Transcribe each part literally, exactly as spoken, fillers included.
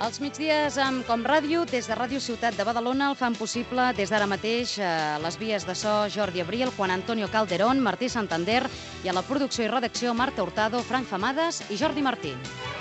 Els migdies amb Com Ràdio, des de Ràdio Ciutat de Badalona, el fan possible des d'ara mateix a les vies de so Jordi Abril, Juan Antonio Calderón, Martí Santander i a la producció i redacció Marta Hurtado, Frank Famades i Jordi Martí.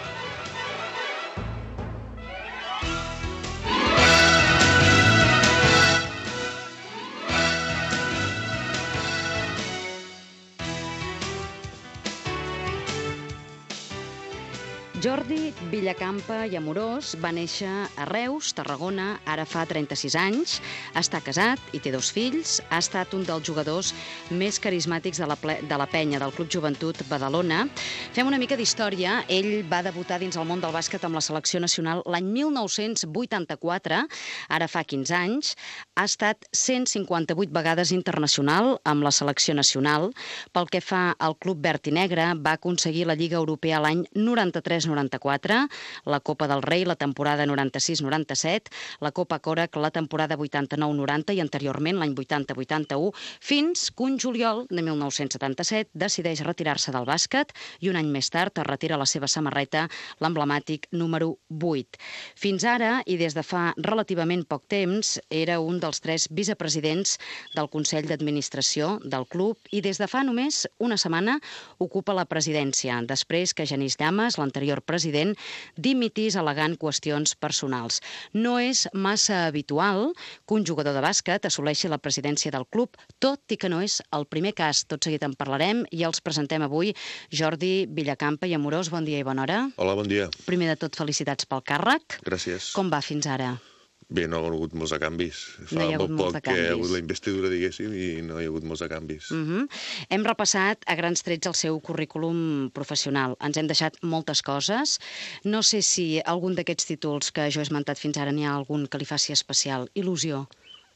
Jordi Villacampa i Amorós va néixer a Reus, Tarragona, ara fa trenta-sis anys. Està casat i té dos fills. Ha estat un dels jugadors més carismàtics de la, ple... de la penya del Club Joventut Badalona. Fem una mica d'història. Ell va debutar dins el món del bàsquet amb la selecció nacional l'any mil nou-cents vuitanta-quatre, ara fa quinze anys. Ha estat cent cinquanta-vuit vegades internacional amb la selecció nacional. Pel que fa al Club Verd i Negre, va aconseguir la Lliga Europea l'any noranta-tres noranta-quatre, la Copa del Rei la temporada noranta-sis noranta-set, la Copa Còrec la temporada vuitanta-nou noranta i anteriorment l'any vuitanta vuitanta-u, fins que un juliol de mil nou-cents setanta-set decideix retirar-se del bàsquet i un any més tard es retira la seva samarreta, l'emblemàtic número vuit. Fins ara, i des de fa relativament poc temps, era un dels tres vicepresidents del Consell d'Administració del club i des de fa només una setmana ocupa la presidència, després que Genís Llamas, l'anterior president, dimitís al·legant qüestions personals. No és massa habitual que un jugador de bàsquet assoleixi la presidència del club, tot i que no és el primer cas. Tot seguit en parlarem i els presentem avui. Jordi Villacampa i Amorós, bon dia i bona hora. Hola, bon dia. Primer de tot, felicitats pel càrrec. Gràcies. Com va fins ara? Bé, no ha hagut molts de canvis. No hi ha hagut molts de canvis. Fa molt poc que hi ha hagut la investidura, diguéssim, i no hi ha hagut molts de canvis. Uh -huh. Hem repassat a grans trets el seu currículum professional. Ens hem deixat moltes coses. No sé si algun d'aquests títols que jo he esmentat fins ara n'hi ha algun que li faci especial il·lusió,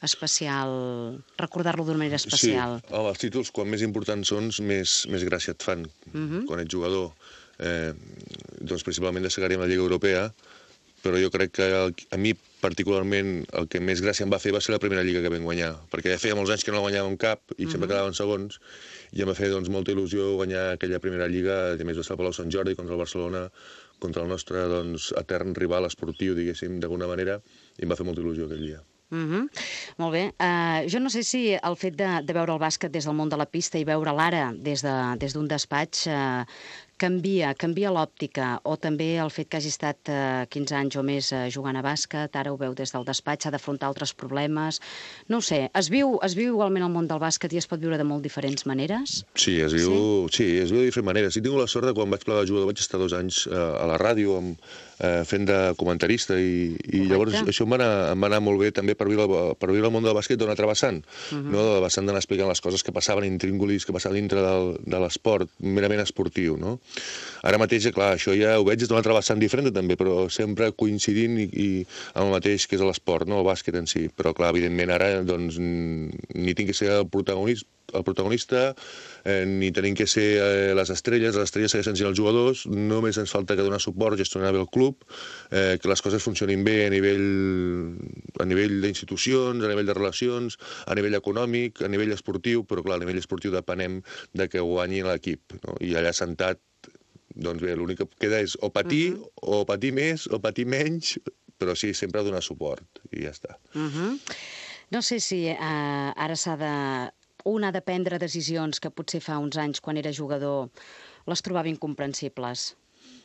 especial, recordar-lo d'una manera especial. Sí, home, els títols, quan més importants són, més, més gràcia et fan. Uh -huh. Quan ets jugador, eh, doncs principalment destacaríem la Lliga Europea, però jo crec que el, a mi particularment el que més gràcia em va fer va ser la primera lliga que vam guanyar, perquè ja feia molts anys que no la guanyàvem cap i sempre quedaven segons, i em va fer doncs, molta il·lusió guanyar aquella primera lliga, a més va estar al Palau Sant Jordi contra el Barcelona, contra el nostre doncs, etern rival esportiu, diguéssim, d'alguna manera, i em va fer molta il·lusió aquell dia. Uh -huh. Molt bé. Uh, jo no sé si el fet de, de veure el bàsquet des del món de la pista i veure l'ara des d'un de, des despatx uh, canvia, canvia l'òptica, o també el fet que hagi estat uh, quinze anys o més uh, jugant a bàsquet, ara ho veu des del despatx, ha d'afrontar altres problemes. No ho sé, es viu, es viu igualment el món del bàsquet i es pot viure de molt diferents maneres? Sí, es viu, sí? Sí, es viu de diferents maneres. I tinc la sort de quan vaig plegar de jugador vaig estar dos anys uh, a la ràdio amb, uh, fent de comentarista i, i llavors això em va, anar, em va anar molt bé també per viure, per viure el món del bàsquet d'una altra vessant, uh -huh. no? De la vessant d'anar explicant les coses que passaven intríngulis, que passaven dintre del, de l'esport, merament esportiu, no? Ara mateix, clar, això ja ho veig des d'una altra vessant diferent també, però sempre coincidint i, i amb el mateix que és l'esport, no? El bàsquet en si. Però, clar, evidentment ara doncs, ni tinc que ser el protagonista, el protagonista, eh, ni tenim que ser eh, les estrelles, les estrelles segueixen sent els jugadors, només ens falta que donar suport, gestionar bé el club, eh, que les coses funcionin bé a nivell, a nivell d'institucions, a nivell de relacions, a nivell econòmic, a nivell esportiu, però clar, a nivell esportiu depenem de que guanyi l'equip, no? I allà sentat, doncs bé, l'únic que queda és o patir, uh -huh. o patir més, o patir menys, però sí, sempre donar suport, i ja està. Uh -huh. No sé si uh, ara s'ha de... un ha de prendre decisions que potser fa uns anys, quan era jugador, les trobava incomprensibles.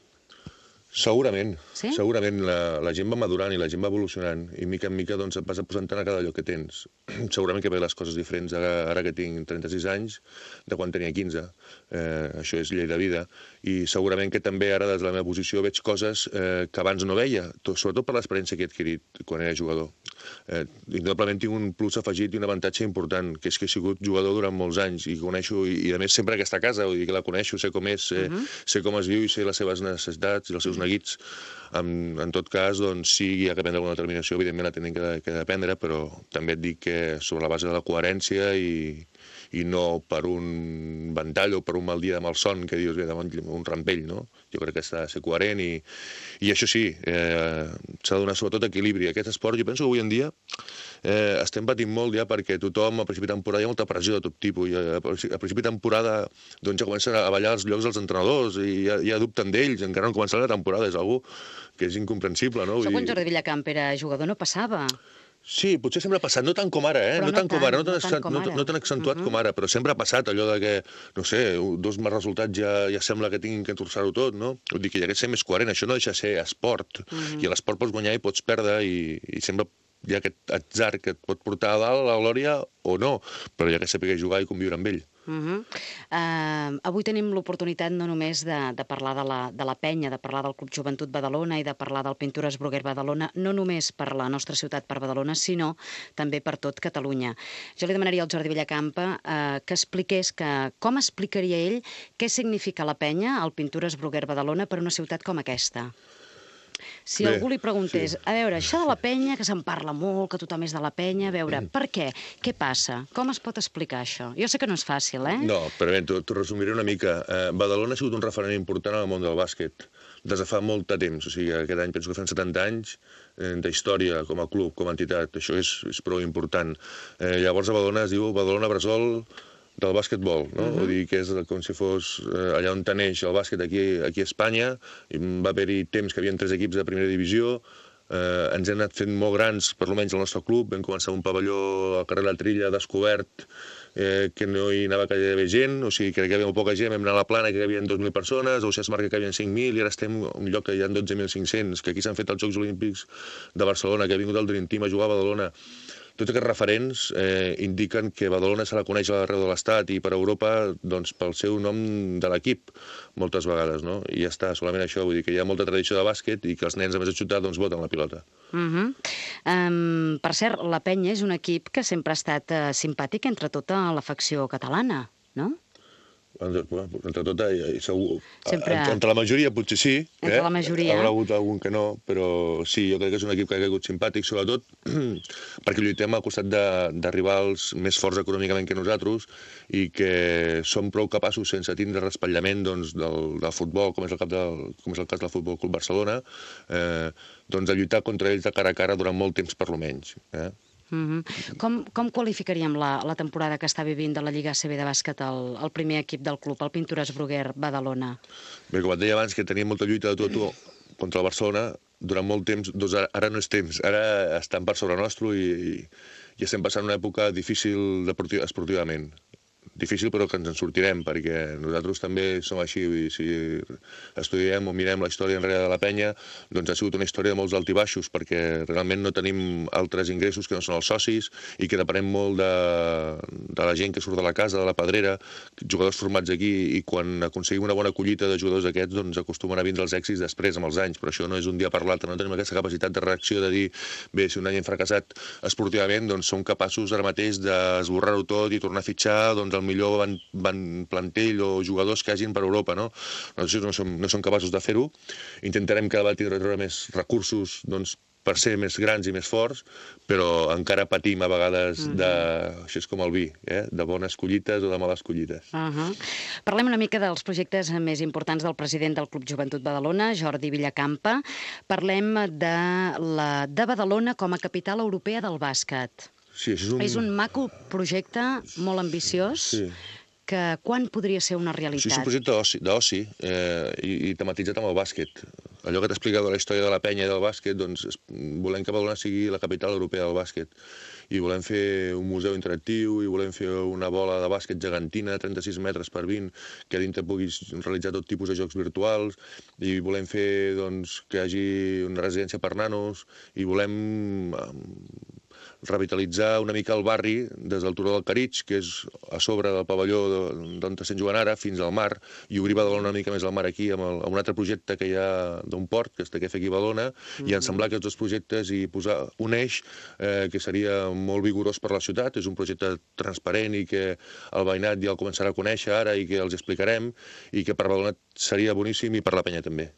Segurament, sí? segurament la, la gent va madurant i la gent va evolucionant i mica en mica doncs, et vas aposentant a cada lloc que tens. Segurament que ve les coses diferents ara, ara que tinc trenta-sis anys de quan tenia quinze. Eh, això és llei de vida. I segurament que també ara des de la meva posició veig coses eh, que abans no veia, tot, sobretot per l'experiència que he adquirit quan era jugador. Eh, indudablement tinc un plus afegit i un avantatge important, que és que he sigut jugador durant molts anys i coneixo, i, i a més sempre aquesta casa, vull dir que la coneixo, sé com és, eh, uh -huh. sé com es viu i sé les seves necessitats i els seus neguits. En, en tot cas, doncs, sí, hi ha que prendre alguna determinació, evidentment la tenim que, que prendre, però també et dic que sobre la base de la coherència i, i no per un ventall o per un mal dia de malson que dius, bé, davant un rampell, no? Jo crec que s'ha de ser coherent i, i això sí, eh, s'ha de donar sobretot equilibri. Aquest esport, jo penso que avui en dia eh, estem patint molt ja perquè tothom a principi de temporada hi ha molta pressió de tot tipus i a, a principi de temporada doncs ja comencen a ballar els llocs dels entrenadors i ja, ja dubten d'ells, encara no ha començat la temporada, és algo que és incomprensible, no? Això quan Jordi Villacamp era jugador no passava. Sí, potser sempre ha passat, no tant com ara, eh? Però no, tant com ara, no tan, no tant com no, ara. no tan accentuat uh -huh. com ara, però sempre ha passat allò de que, no sé, dos mals resultats ja, ja sembla que tinguin que entorçar-ho tot, no? Vull dir que hi ha que ser més coherent, això no deixa de ser esport, uh -huh. i a l'esport pots guanyar i pots perdre, i, i sempre hi ha aquest atzar que et pot portar a dalt la glòria o no, però hi ha que saber jugar i conviure amb ell. Uh -huh. uh, avui tenim l'oportunitat no només de, de parlar de la, de la penya, de parlar del Club Joventut Badalona i de parlar del Pintures Bruguer Badalona, no només per la nostra ciutat, per Badalona, sinó també per tot Catalunya. Jo li demanaria al Jordi Villacamp uh, que expliqués que, com explicaria ell què significa la penya, el Pintures Bruguer Badalona, per una ciutat com aquesta. Si Bé, algú li preguntés, sí. a veure, això de la penya, que se'n parla molt, que tothom és de la penya, a veure, per què? Què passa? Com es pot explicar això? Jo sé que no és fàcil, eh? No, però bé, t'ho resumiré una mica. Eh, Badalona ha sigut un referent important en el món del bàsquet des de fa molt de temps, o sigui, aquest any penso que fan setanta anys eh, d'història com a club, com a entitat, això és, és prou important. Eh, llavors a Badalona es diu Badalona Bressol del bàsquetbol, no? Uh -huh. Vull dir que és com si fos eh, allà on neix el bàsquet aquí, aquí a Espanya. I va haver-hi temps que hi havia tres equips de primera divisió, eh, ens hem anat fent molt grans, per almenys el nostre club, vam començar un pavelló al carrer La Trilla descobert, eh, que no hi anava gairebé gent, o sigui que hi havia molt poca gent, vam anar a la Plana que hi havia dos mil persones, a Oceans Marca que hi havia cinc mil, i ara estem en un lloc que hi ha dotze mil cinc-cents, que aquí s'han fet els Jocs Olímpics de Barcelona, que ha vingut el Dream Team a jugar a Badalona. Tots aquests referents eh, indiquen que Badalona se la coneix arreu de l'Estat i per Europa doncs, pel seu nom de l'equip, moltes vegades, no? I ja està, solament això, vull dir que hi ha molta tradició de bàsquet i que els nens, a més de xutar, doncs voten la pilota. Uh -huh. um, per cert, la penya és un equip que sempre ha estat uh, simpàtic entre tota l'afecció catalana, no? Entre, entre tot, i segur, Sempre... entre la majoria potser sí, entre eh? la majoria. Haurà hagut algun que no, però sí, jo crec que és un equip que ha caigut simpàtic, sobretot perquè lluitem al costat de, de rivals més forts econòmicament que nosaltres i que som prou capaços, sense tindre raspallament doncs, del, del futbol, com és el, cap del, com és el cas del Futbol Club Barcelona, eh, doncs de lluitar contra ells de cara a cara durant molt temps, per lo menys. Eh? Uh-huh. com, com qualificaríem la, la temporada que està vivint de la Lliga A C B de bàsquet el, el primer equip del club, el Pintures Bruguer Badalona? Bé, com et deia abans, que teníem molta lluita de tu a tu contra el Barcelona durant molt temps, doncs ara, ara no és temps, ara estan per sobre nostre i, i, i estem passant una època difícil deportiv, esportivament. Difícil, però que ens en sortirem, perquè nosaltres també som així, i si estudiem o mirem la història enrere de la penya, doncs ha sigut una història de molts altibaixos, perquè realment no tenim altres ingressos que no són els socis i que depenem molt de, de la gent que surt de la casa, de la pedrera, jugadors formats aquí, i quan aconseguim una bona collita de jugadors aquests, doncs acostumen a vindre els èxits després, amb els anys, però això no és un dia per l'altre, no tenim aquesta capacitat de reacció de dir, bé, si un any hem fracassat esportivament, doncs som capaços ara mateix d'esborrar-ho tot i tornar a fitxar, doncs el millor van, van plantell o jugadors que hagin per Europa, no? Nosaltres no som, no som capaços de fer-ho. Intentarem cada vegada treure més recursos doncs, per ser més grans i més forts, però encara patim a vegades de... Això és com el vi, eh? De bones collites o de males collites. Uh -huh. Parlem una mica dels projectes més importants del president del Club Joventut Badalona, Jordi Villacamp. Parlem de, la, de Badalona com a capital europea del bàsquet. Sí, és un... és un maco projecte, molt ambiciós, sí. que quan podria ser una realitat? Sí, és un projecte d'oci eh, i, i tematitzat amb el bàsquet. Allò que t'explicava de la història de la penya i del bàsquet, doncs volem que Badalona sigui la capital europea del bàsquet. I volem fer un museu interactiu, i volem fer una bola de bàsquet gegantina de trenta-sis metres per vint, que a dintre puguis realitzar tot tipus de jocs virtuals, i volem fer doncs, que hi hagi una residència per nanos, i volem... Eh, revitalitzar una mica el barri des del Turó del Caritx, que és a sobre del pavelló d'on estem jugant ara, fins al mar, i obrir Badalona una mica més al mar aquí, amb, el, amb un altre projecte que hi ha d'un port, que està aquí a Badalona, mm-hmm. i ensemblar aquests dos projectes i posar un eix eh, que seria molt vigorós per la ciutat. És un projecte transparent i que el veïnat ja el començarà a conèixer ara i que els explicarem, i que per Badalona seria boníssim i per la penya també.